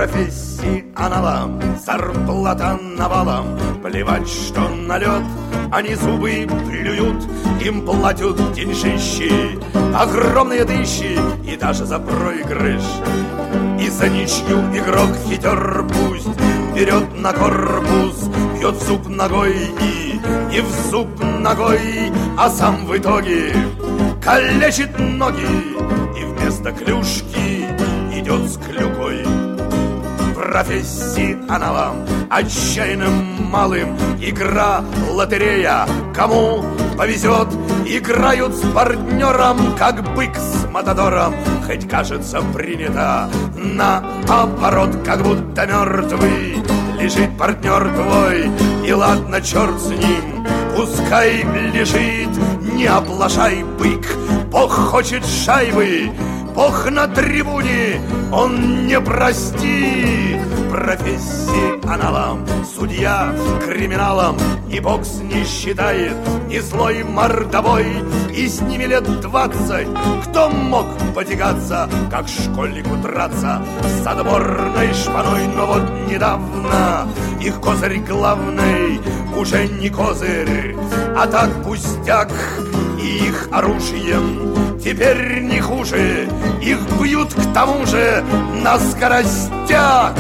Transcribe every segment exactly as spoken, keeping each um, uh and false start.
профессионалам зарплата навалом. Плевать, что на лед они зубы плюют, им платят деньжищи, огромные тысячи, и даже за проигрыш. И за ничью игрок хитер пусть берет на корпус, бьет в зуб ногой и, и в зуб ногой, а сам в итоге калечит ноги и вместо клюшки идет с клюкой. Профессионалам, отчаянным малым, игра, лотерея, кому повезет, играют с партнером, как бык с матадором. Хоть кажется принято наоборот, как будто мертвый лежит партнер твой. И ладно, черт с ним, пускай лежит, не оплошай, бык, Бог хочет шайбы, Бог на трибуне, он не простит. Профессионалам, судья криминалам и бокс не считает, ни злой мордовой, и с ними лет двадцать. Кто мог потягаться, как школьнику драться с отборной шпаной? Но вот недавно их козырь главный уже не козырь, а так пустяк, и их оружием теперь не хуже, их бьют к тому же на скоростях.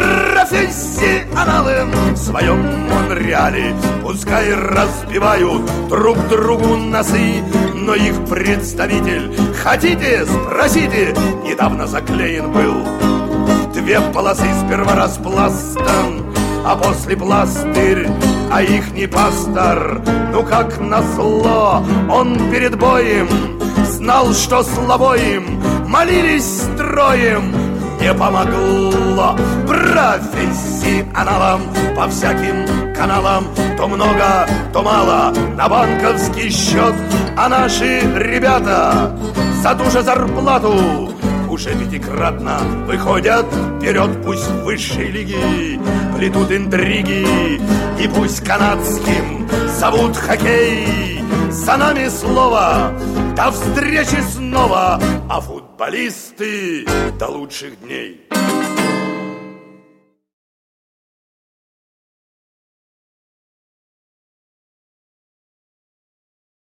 Профессионалы в своем Монреале пускай разбивают друг другу носы, но их представитель, хотите, спросите, недавно заклеен был две полосы, сперва распластан, а после пластырь, а ихний пастор, ну как назло, он перед боем знал, что слабо им, молились строем, не помогло. Профессионалам по всяким каналам то много, то мало на банковский счет, а наши ребята за ту же зарплату уже пятикратно выходят вперед. Пусть в высшей лиги плетут интриги, и пусть канадским зовут хоккей. За нами слово, до встречи снова, а футболисты до лучших дней.